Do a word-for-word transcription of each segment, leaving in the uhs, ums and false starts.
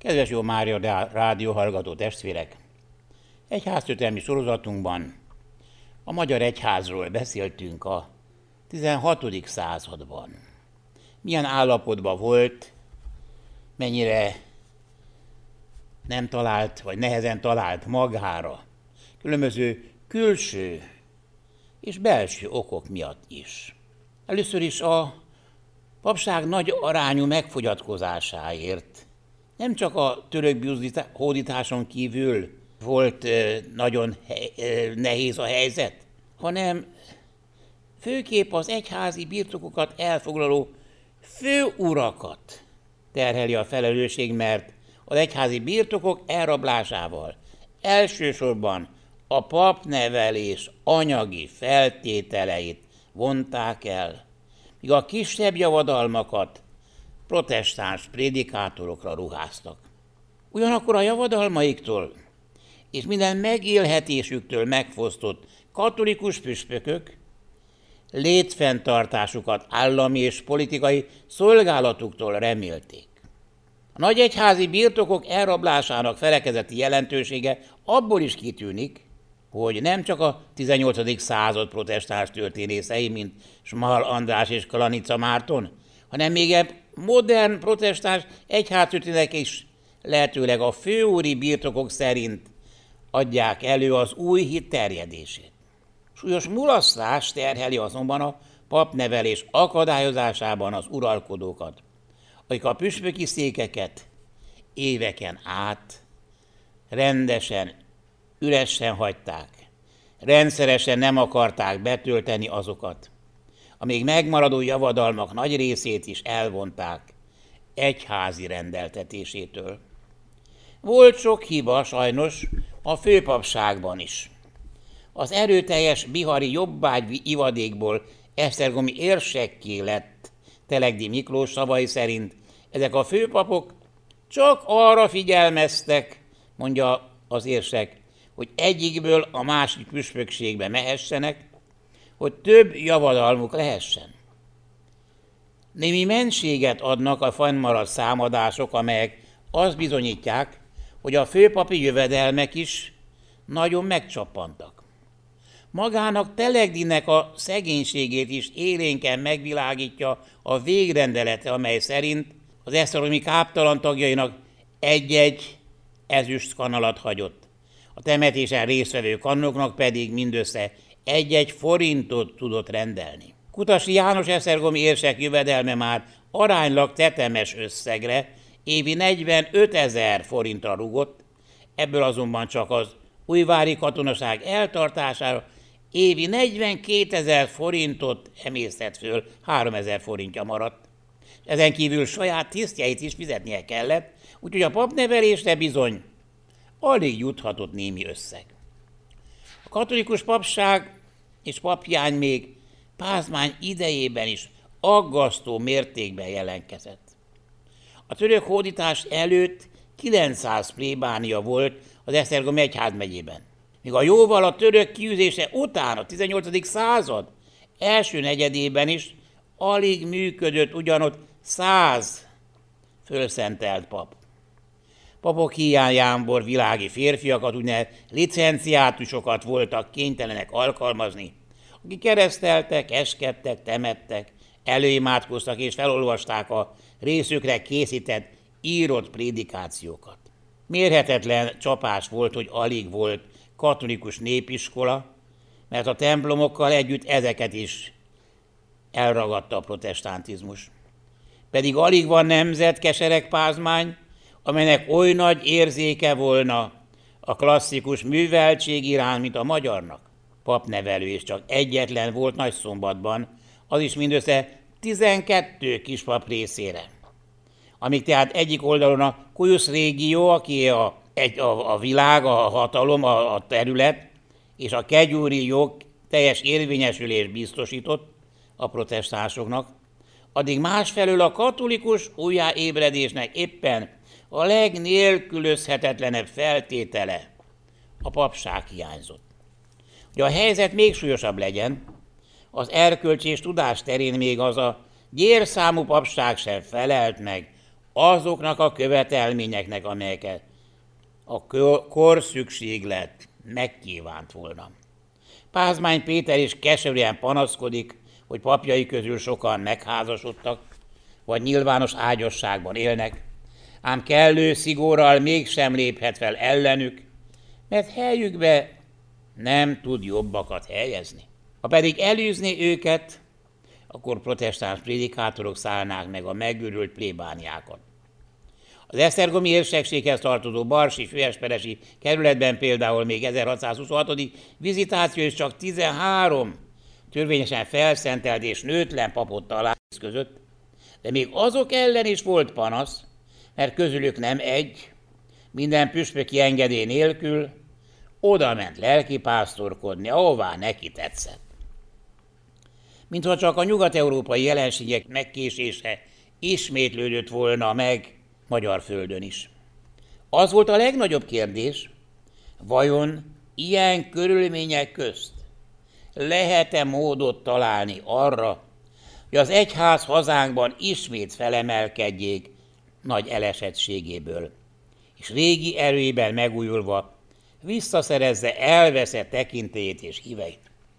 Kedves Jó Mária rádió hallgató testvérek! Egyháztörténelmi sorozatunkban a magyar egyházról beszéltünk a tizenhatodik században. Milyen állapotban volt, mennyire nem talált, vagy nehezen talált magára, különböző külső és belső okok miatt is. Először is a papság nagy arányú megfogyatkozásáért nem csak a török hódításon kívül volt nagyon nehéz a helyzet, hanem főképp az egyházi birtokokat elfoglaló főurakat terheli a felelősség, mert az egyházi birtokok elrablásával elsősorban a papnevelés anyagi feltételeit vonták el, míg a kisebb javadalmakat protestáns prédikátorokra ruháztak. Ugyanakkor a javadalmaiktól és minden megélhetésüktől megfosztott katolikus püspökök létfenntartásukat állami és politikai szolgálatuktól remélték. A nagy egyházi birtokok elrablásának felekezeti jelentősége abból is kitűnik, hogy nem csak a tizennyolcadik század protestáns történészei, mint Small András és Klanica Márton, hanem még modern protestáns egyháztörténetek is lehetőleg a főúri birtokok szerint adják elő az új hit terjedését. Súlyos mulasztás terheli azonban a papnevelés akadályozásában az uralkodókat, akik a püspöki székeket éveken át rendesen, üresen hagyták, rendszeresen nem akarták betölteni azokat, a még megmaradó javadalmak nagy részét is elvonták egyházi rendeltetésétől. Volt sok hiba sajnos a főpapságban is. Az erőteljes bihari jobbágy ivadékból esztergomi érsekké lett Telegdi Miklós szavai szerint ezek a főpapok csak arra figyelmeztek, mondja az érsek, hogy egyikből a másik püspökségbe mehessenek, hogy több javadalmuk lehessen. Némi mentséget adnak a fennmaradt számadások, amelyek azt bizonyítják, hogy a főpapi jövedelmek is nagyon megcsappantak. Magának Telegdinek a szegénységét is élénken megvilágítja a végrendelete, amely szerint az esztergomi káptalan tagjainak egy-egy ezüst kanalat hagyott. A temetésen résztvevő kannoknak pedig mindössze egy-egy forintot tudott rendelni. Kutasi János esztergomi érsek jövedelme már aránylag tetemes összegre, évi negyvenötezer forintra rugott, ebből azonban csak az újvári katonaság eltartására évi negyvenkétezer forintot emésztett föl, háromezer forintja maradt. Ezen kívül saját tisztjeit is fizetnie kellett, úgyhogy a papnevelésre bizony alig juthatott némi összeg. A katolikus papság és paphiány még Pázmány idejében is aggasztó mértékben jelentkezett. A török hódítás előtt kilencszáz plébánia volt az Esztergomi egyházmegyében, míg a jóval a török kiűzése után a tizennyolcadik század első negyedében is alig működött ugyanott száz fölszentelt pap. Papok hiány Jámbor világi férfiakat, úgynevezett licenciátusokat voltak kénytelenek alkalmazni, akik kereszteltek, eskedtek, temettek, előimádkoztak és felolvasták a részükre készített, írott prédikációkat. Mérhetetlen csapás volt, hogy alig volt katolikus népiskola, mert a templomokkal együtt ezeket is elragadta a protestantizmus. Pedig alig van nemzet, kesereg Pázmány, amelynek oly nagy érzéke volna a klasszikus műveltség iránt, mint a magyarnak. Papnevelő is csak egyetlen volt Nagyszombatban, az is mindössze tizenkettő kispap részére. Amíg tehát egyik oldalon a cuius regio, aki a, egy, a, a világ, a hatalom, a, a terület, és a kegyúri jog teljes érvényesülés biztosított a protestánsoknak, addig másfelől a katolikus újjáébredésnek éppen a legnélkülözhetetlenebb feltétele a papság hiányzott. Hogy a helyzet még súlyosabb legyen, az erkölcsi és tudás terén még az a gyérszámú papság sem felelt meg azoknak a követelményeknek, amelyeket a korszükséglet megkívánt volna. Pázmány Péter is keserűen panaszkodik, hogy papjai közül sokan megházasodtak, vagy nyilvános ágyasságban élnek, ám kellő szigorral mégsem léphet fel ellenük, mert helyükbe nem tud jobbakat helyezni. Ha pedig elűzni őket, akkor protestáns prédikátorok szállnák meg a megőrült plébániákat. Az esztergomi érsekséghez tartozó barsi főesperesi kerületben például még ezerhatszázhuszonhat. vizitáció és csak tizenhárom törvényesen felszentelt és nőtlen papot talált között, de még azok ellen is volt panasz, mert közülük nem egy, minden püspöki engedély nélkül oda ment lelkipásztorkodni, ahová neki tetszett. Mintha csak a nyugat-európai jelenségek megkésése ismétlődött volna meg magyar földön is. Az volt a legnagyobb kérdés, vajon ilyen körülmények közt lehet-e módot találni arra, hogy az egyház hazánkban ismét felemelkedjék nagy elesettségéből, és régi erőiben megújulva visszaszerezze elveszett tekintélyét és híveit.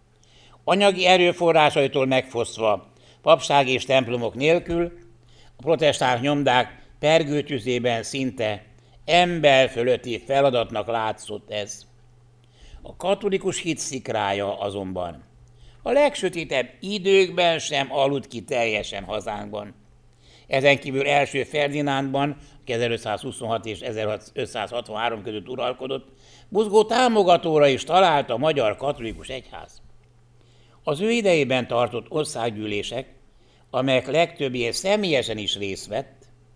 Anyagi erőforrásaitól megfosztva, papság és templomok nélkül, a protestáns nyomdák pergőtüzében szinte ember fölötti feladatnak látszott ez. A katolikus hit szikrája azonban a legsötétebb időkben sem aludt ki teljesen hazánkban. Ezen kívül első Ferdinándban, aki ezerötszázhuszonhat és ezerötszázhatvanhárom között uralkodott, buzgó támogatóra is talált a magyar katolikus egyház. Az ő idejében tartott országgyűlések, amelyek legtöbbje személyesen is részt vett,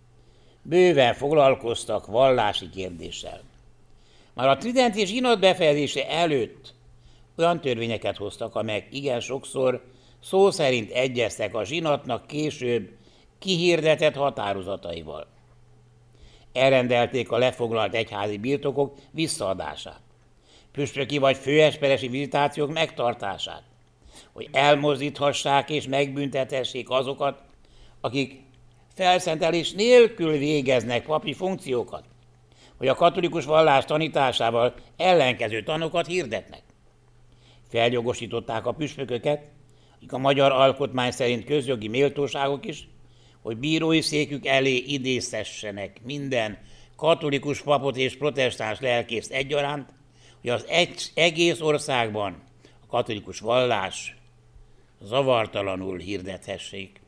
bőven foglalkoztak vallási kérdéssel. Már a tridenti zsinat befejezése előtt olyan törvényeket hoztak, amelyek igen sokszor szó szerint egyeztek a zsinatnak később kihirdetett határozataival. Elrendelték a lefoglalt egyházi birtokok visszaadását, püspöki vagy főesperesi vizitációk megtartását, hogy elmozdíthassák és megbüntethessék azokat, akik felszentelés nélkül végeznek papi funkciókat, hogy a katolikus vallás tanításával ellenkező tanokat hirdetnek. Feljogosították a püspököket, akik a magyar alkotmány szerint közjogi méltóságok is, hogy bírói székük elé idézhessenek minden katolikus papot és protestáns lelkészt egyaránt, hogy az egy, egész országban a katolikus vallás zavartalanul hirdethessék.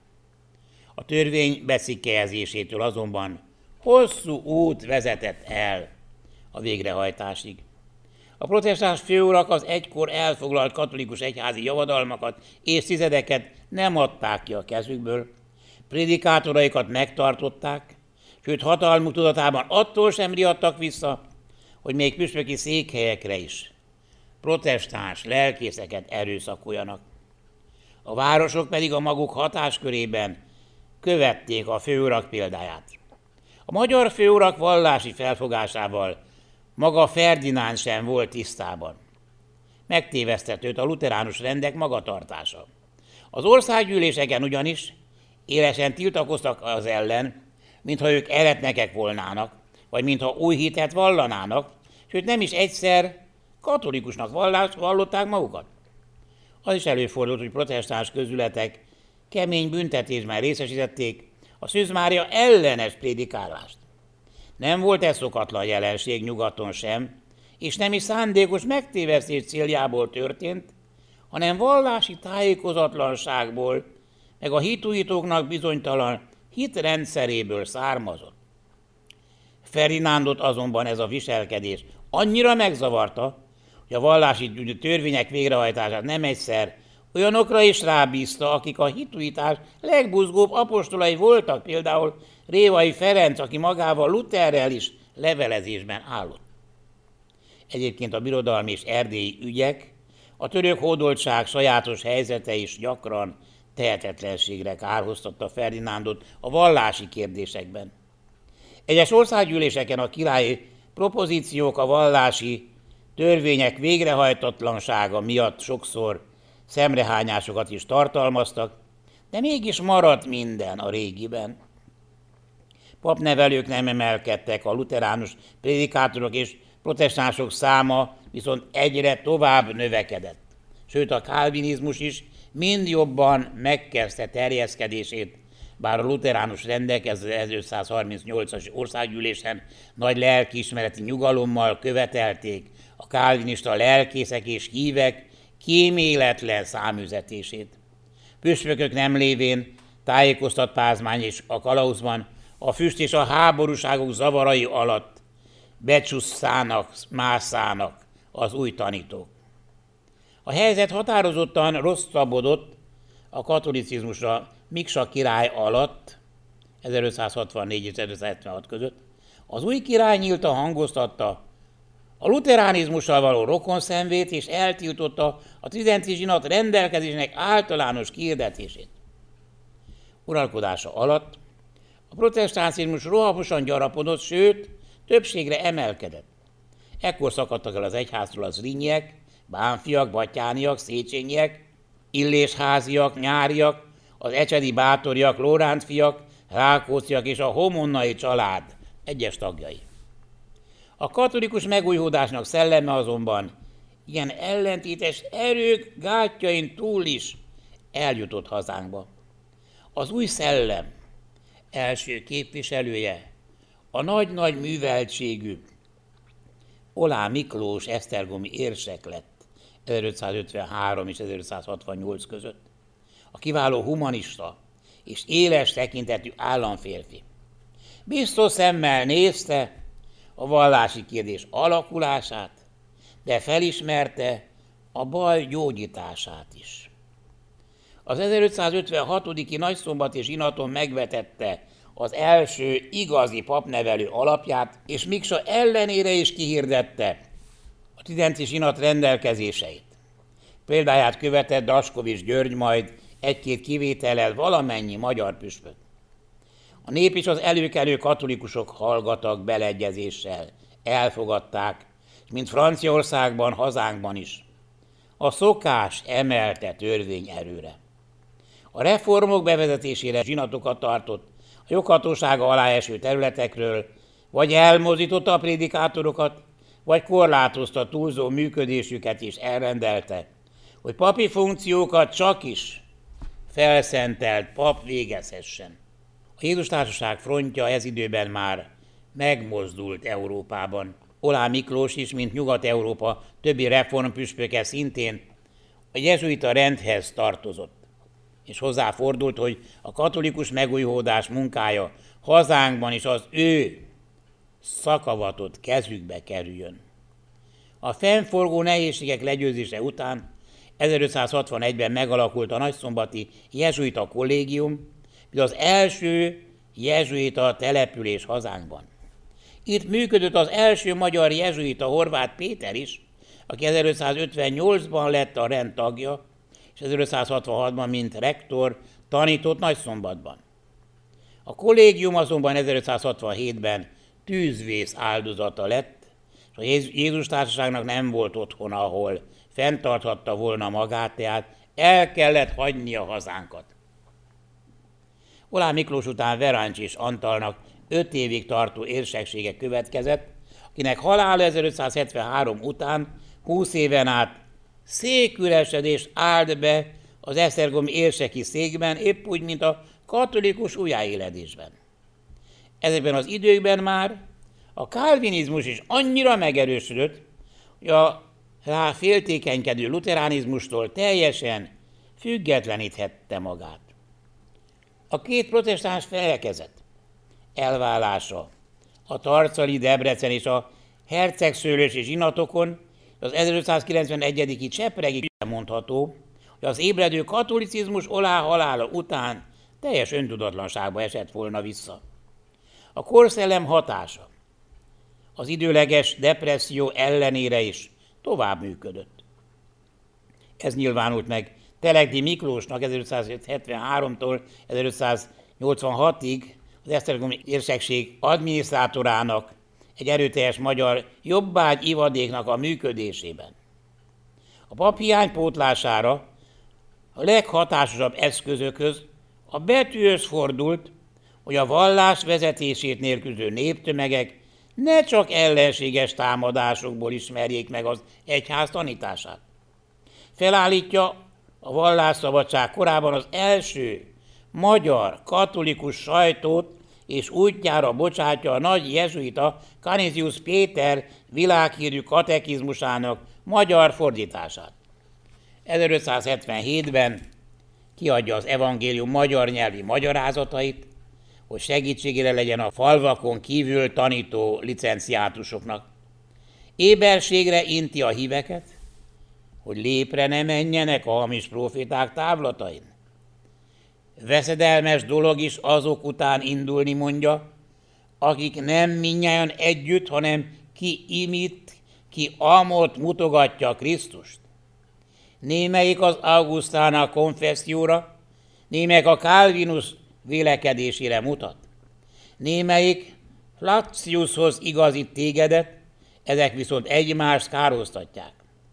A törvény becikkelzésétől azonban hosszú út vezetett el a végrehajtásig. A protestáns főurak az egykor elfoglalt katolikus egyházi javadalmakat és tizedeket nem adták ki a kezükből, prédikátoraikat megtartották, sőt hatalmuk tudatában attól sem riadtak vissza, hogy még püspöki székhelyekre is protestáns lelkészeket erőszakoljanak. A városok pedig a maguk hatáskörében követték a főurak példáját. A magyar főurak vallási felfogásával maga Ferdinánd sem volt tisztában. Megtévesztett őt a luteránus rendek magatartása. Az országgyűléseken ugyanis élesen tiltakoztak az ellen, mintha ők eretnekek volnának, vagy mintha új hitet vallanának, sőt nem is egyszer katolikusnak vallás, vallották magukat. Az is előfordult, hogy protestáns közületek kemény büntetésben részesítették a Szűz Mária ellenes prédikálást. Nem volt ez szokatlan jelenség nyugaton sem, és nem is szándékos megtévesztés céljából történt, hanem vallási tájékozatlanságból, meg a hitújítóknak bizonytalan hitrendszeréből származott. Ferdinándot azonban ez a viselkedés annyira megzavarta, hogy a vallási törvények végrehajtását nem egyszer olyanokra is rábízta, akik a hitújítás legbuzgóbb apostolai voltak, például Révai Ferenc, aki magával Lutherrel is levelezésben állott. Egyébként a birodalmi és erdélyi ügyek, a török hódoltság sajátos helyzete is gyakran tehetetlenségre kárhoztatta Ferdinándot a vallási kérdésekben. Egyes országgyűléseken a királyi propozíciók a vallási törvények végrehajtatlansága miatt sokszor szemrehányásokat is tartalmaztak, de mégis maradt minden a régiben. papnevelők nem emelkedtek, a luteránus prédikátorok és protestánsok száma viszont egyre tovább növekedett. Sőt, a kálvinizmus is mind jobban megkezdte terjeszkedését, bár a luteránus rendek ezerötszázharmincnyolcas országgyűlésen nagy lelkiismereti nyugalommal követelték a kálvinista lelkészek és hívek kíméletlen száműzetését. Püspökök nem lévén tájékoztat Pázmány is a kalauzban, a füst és a háborúságok zavarai alatt becsusszának, mászának az új tanítók. A helyzet határozottan rosszabbodott a katolicizmusra Miksa király alatt, ezerötszázhatvannégy és ezerötszázhetvenhat között. Az új király nyíltan hangoztatta a luteránizmussal való rokonszenvét, és eltiltotta a tridenti zsinat rendelkezésnek általános kihirdetését. Uralkodása alatt a protestánszizmus rohamosan gyarapodott, sőt, többségre emelkedett. Ekkor szakadtak el az egyháztól az Zrínyiek, Bánfiak, Batthyániak, Széchenyiek, Illésháziak, Nyáriak, az ecsedi bátoriak, Lórántfiak, Rákócziak és a homonnai család egyes tagjai. A katolikus megújulásnak szelleme azonban ilyen ellentétes erők gátjain túl is eljutott hazánkba. Az új szellem első képviselője a nagy-nagy műveltségű Oláh Miklós esztergomi érsek lett ezerötszázötvenhárom és ezerötszázhatvannyolc között. A kiváló humanista és éles tekintetű államférfi. Biztos szemmel nézte a vallási kérdés alakulását, de felismerte a baj gyógyítását is. Az ezerötszázötvenhatodik nagyszombati zsinaton megvetette az első igazi papnevelő alapját, és Miksa ellenére is kihirdette a tridenti zsinat rendelkezéseit. Példáját követett Daskovics György, majd egy-két kivétellel valamennyi magyar püspök. A nép és az előkelő katolikusok hallgattak beleegyezéssel, elfogadták, és mint Franciaországban, hazánkban is. A szokás emelte törvény erőre. A reformok bevezetésére zsinatokat tartott, a joghatósága alá eső területekről, vagy elmozdította a prédikátorokat, vagy korlátozta túlzó működésüket és elrendelte, hogy papi funkciókat csak is felszentelt pap végezhessen. A Jézus Társaság frontja ez időben már megmozdult Európában. Oláh Miklós is, mint Nyugat-Európa többi reformpüspöke szintén a jezsuita rendhez tartozott, és hozzáfordult, hogy a katolikus megújulás munkája hazánkban is az ő szakavatott kezükbe kerüljön. A fennforgó nehézségek legyőzése után ezerötszázhatvanegyben megalakult a nagyszombati jezsuita kollégium, az első jezsuita település hazánkban. Itt működött az első magyar jezsuita, Horváth Péter is, aki ezerötszázötvennyolcban lett a rend tagja, és ezerötszázhatvanhatban, mint rektor, tanított Nagyszombatban. A kollégium azonban ezerötszázhatvanhétben tűzvész áldozata lett, és a Jézus Társaságnak nem volt otthona, ahol fenntarthatta volna magát, tehát el kellett hagyni a hazánkat. Oláh Miklós után Verancs Antalnak öt évig tartó érseksége következett, akinek halála ezerötszázhetvenhárom után húsz éven át széküresedést állt be az esztergomi érseki székben, épp úgy, mint a katolikus újjáéledésben. Ezekben az időkben már a kálvinizmus is annyira megerősödött, hogy a rá féltékenykedő luteránizmustól teljesen függetleníthette magát. A két protestáns felekezet elválása a tarcali, Debrecen és a hercegszőlősi zsinatokon, az ezerötszázkilencvenegyedik csepregi mondható, hogy az ébredő katolicizmus Oláh halála után teljes öntudatlanságba esett volna vissza. A korszellem hatása az időleges depresszió ellenére is tovább működött. Ez nyilvánult meg Telegdi Miklósnak ezerötszázhetvenháromtól ezerötszáznyolcvanhatig az esztergomi érsekség adminisztrátorának, egy erőteljes magyar jobbágy ivadéknak a működésében. A paphiány pótlására a leghatásosabb eszközökhöz a betűhöz fordult, hogy a vallás vezetését nélkülöző néptömegek ne csak ellenséges támadásokból ismerjék meg az egyház tanítását. Felállítja a vallásszabadság korában az első magyar katolikus sajtót, és útjára bocsátja a nagy jezsuita Canisius Péter világhírű katekizmusának magyar fordítását. ezerötszázhetvenhétben kiadja az evangélium magyar nyelvi magyarázatait, hogy segítségére legyen a falvakon kívül tanító licenciátusoknak. Éberségre inti a híveket, hogy lépre ne menjenek a hamis próféták távlatain. Veszedelmes dolog is azok után indulni, mondja, akik nem mindnyájan együtt, hanem ki imít, ki amott mutogatja Krisztust. Némelyik az Augustána konfesszióra, némelyik a Calvinus vélekedésére mutat. Némelyik Flaciushoz igazít tégedet, ezek viszont egymást károztatják.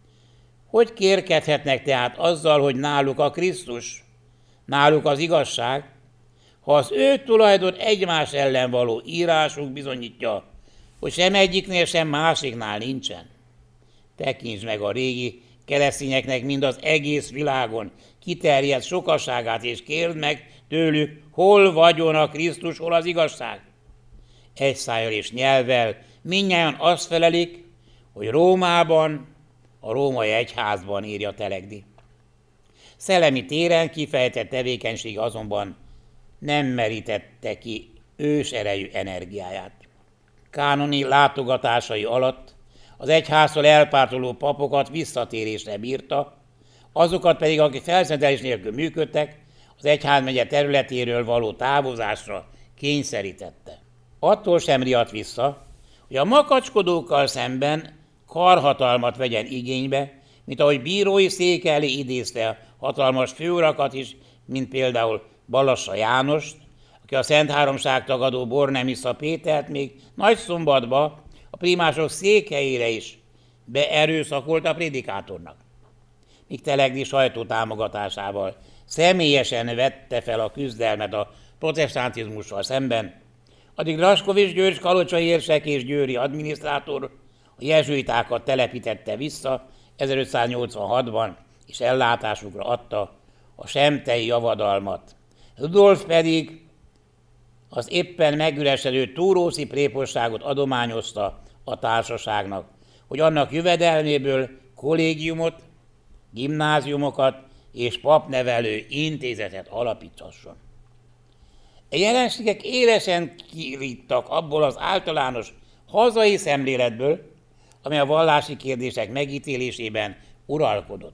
Hogy kérkedhetnek tehát azzal, hogy náluk a Krisztus, náluk az igazság, ha az ő tulajdon egymás ellen való írásuk bizonyítja, hogy sem egyiknél, sem másiknál nincsen? Tekintsd meg a régi keresztényeknek mind az egész világon kiterjedt sokaságát, és kérd meg tőlük, hol vagyon a Krisztus, hol az igazság. Egy szájjal és nyelvvel mindnyájan azt felelik, hogy Rómában, a római egyházban, írja Telegdi. Szellemi téren kifejtett tevékenysége azonban nem merítette ki őserejű energiáját. Kánoni látogatásai alatt az egyháztól elpártoló papokat visszatérésre bírta, azokat pedig, akik felszentelés nélkül működtek, az egyházmegye területéről való távozásra kényszerítette. Attól sem riadt vissza, hogy a makacskodókkal szemben karhatalmat vegyen igénybe, mint ahogy bírói széke elé idézte a hatalmas főurakat is, mint például Balassa Jánost, aki a Szent Háromság tagadó Bornemisza Pétert még Nagyszombatba a primások székhelyére is beerőszakolt a prédikátornak. Míg Telegdi sajtótámogatásával személyesen vette fel a küzdelmet a protestantizmussal szemben, addig Raskovics György kalocsai érsek és győri adminisztrátor a jezsuitákat telepítette vissza ezerötszáznyolcvanhatban, és ellátásukra adta a semtei javadalmat. Rudolf pedig az éppen megüresedő túrószi préposságot adományozta a társaságnak, hogy annak jövedelméből kollégiumot, gimnáziumokat és papnevelő intézetet alapíthasson. A jelenségek élesen kiríttak abból az általános hazai szemléletből, ami a vallási kérdések megítélésében uralkodott.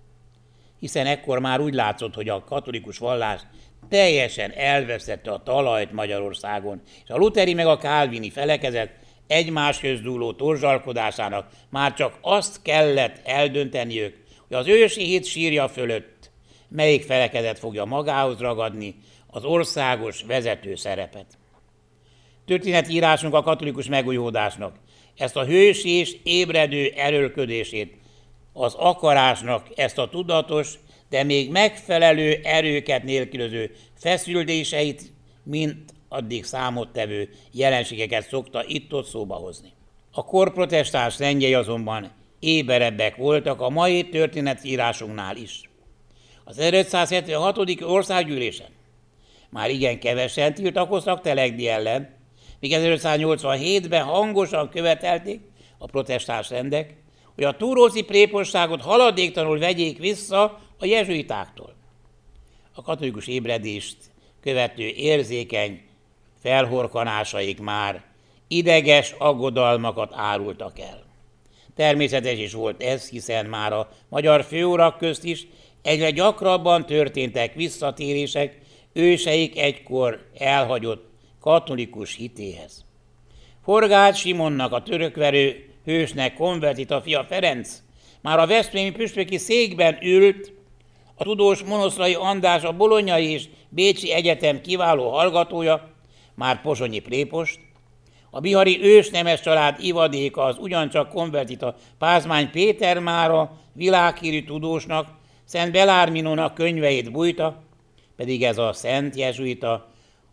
Hiszen ekkor már úgy látszott, hogy a katolikus vallás teljesen elvesztette a talajt Magyarországon, és a luteri meg a kálvini felekezet egymáshoz dúló torzsalkodásának már csak azt kellett eldönteniük, hogy az ősi hit sírja fölött melyik felekezet fogja magához ragadni az országos vezető szerepet. Történetírásunk a katolikus megújulásnak ezt a hősi és ébredő erőlködését, az akarásnak ezt a tudatos, de még megfelelő erőket nélkülöző feszüldéseit, mint addig számottevő jelenségeket szokta itt-ott szóba hozni. A kor protestáns rendjei azonban éberebbek voltak a mai történetírásunknál is. Az ezerötszázhetvenhatodik országgyűlésen már igen kevesen tiltakoztak Telegdi ellen, míg ezerötszáznyolcvanhétben hangosan követelték a protestáns rendek, hogy a túrószi préposságot haladéktalanul vegyék vissza a jezsuitáktól. A katolikus ébredést követő érzékeny felhorkanásaik már ideges aggodalmakat árultak el. Természetes is volt ez, hiszen már a magyar főurak közt is egyre gyakrabban történtek visszatérések őseik egykor elhagyott katolikus hitéhez. Forgács Simonnak, a törökverő hősnek konvertita fia Ferenc már a veszprémi püspöki székben ült, a tudós Monoszlai András, a bolonyai és bécsi egyetem kiváló hallgatója, már pozsonyi prépost, a bihari ősnemes család ivadéka, az ugyancsak konvertita Pázmány Péter mára világhírű tudósnak, Szent Belárminónak könyveit bújta, pedig ez a szent jezsuita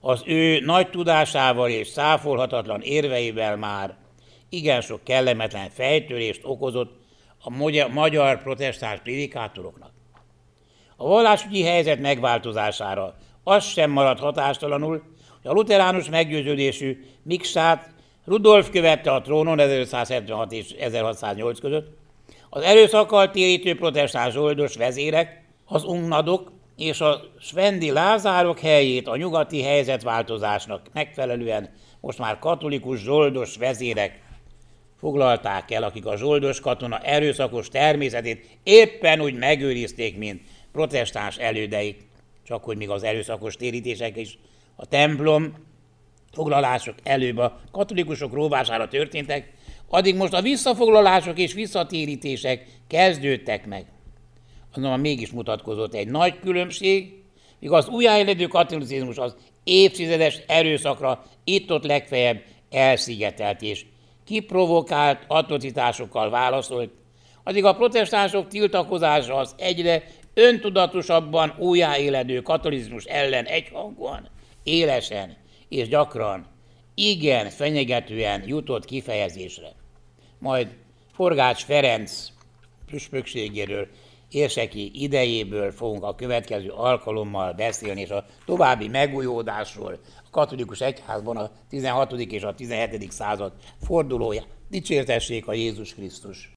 Az ő nagy tudásával és száfolhatatlan érveivel már igen sok kellemetlen fejtörést okozott a magyar protestáns prédikátoroknak. A vallásügyi helyzet megváltozására az sem maradt hatástalanul, hogy a luteránus meggyőződésű Miksát Rudolf követte a trónon ezerötszázhetvenhat és ezerhatszáznyolc között, az erőszakkal térítő protestáns zsoldos vezérek, az ungnadok és a svendi lázárok helyét a nyugati helyzetváltozásnak megfelelően most már katolikus zsoldos vezérek foglalták el, akik a zsoldos katona erőszakos természetét éppen úgy megőrizték, mint protestáns elődeik, csak hogy még az erőszakos térítések is a templom foglalások előbb a katolikusok róvására történtek, addig most a visszafoglalások és visszatérítések kezdődtek meg. Azonban mégis mutatkozott egy nagy különbség, míg az újjáéledő katolicizmus az évtizedes erőszakra itt-ott legfeljebb elszigetelt és kiprovokált atrocitásokkal válaszolt, addig a protestánsok tiltakozása az egyre öntudatosabban újjáéledő katolicizmus ellen egyhangúan, élesen és gyakran, igen fenyegetően jutott kifejezésre. Majd Forgács Ferenc püspökségéről, érseki idejéből fogunk a következő alkalommal beszélni, és a további megújódásról a katolikus egyházban a tizenhatodik és a tizenhetedik század fordulója. Dicsértessék a Jézus Krisztus!